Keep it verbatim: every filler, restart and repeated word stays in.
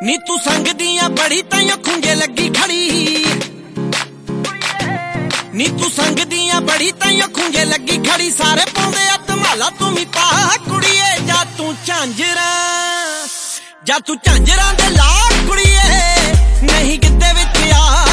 ਨੀ ਤੂੰ ਸੰਗ ਦੀਆਂ ਬੜੀ ਤਾਈਓ ਖੁੰਝੇ ਲੱਗੀ ਖੜੀ ਨੀ ਤੂੰ ਸੰਗ ਦੀਆਂ ਬੜੀ ਤਾਈਓ ਖੁੰਝੇ ਲੱਗੀ ਖੜੀ ਸਾਰੇ ਪਾਉਂਦੇ ਆ ਧਮਾਲਾ ਤੂੰ ਵੀ ਪਾ ਕੁੜੀਏ ਜਾ ਤੂੰ ਝਾਂਜਰਾਂ ਜਾ ਤੂੰ ਝਾਂਜਰਾਂ ਦੇ ਲਾ ਕੁੜੀਏ ਨਹੀਂ ਕਿਤੇ ਵਿੱਚ ਆ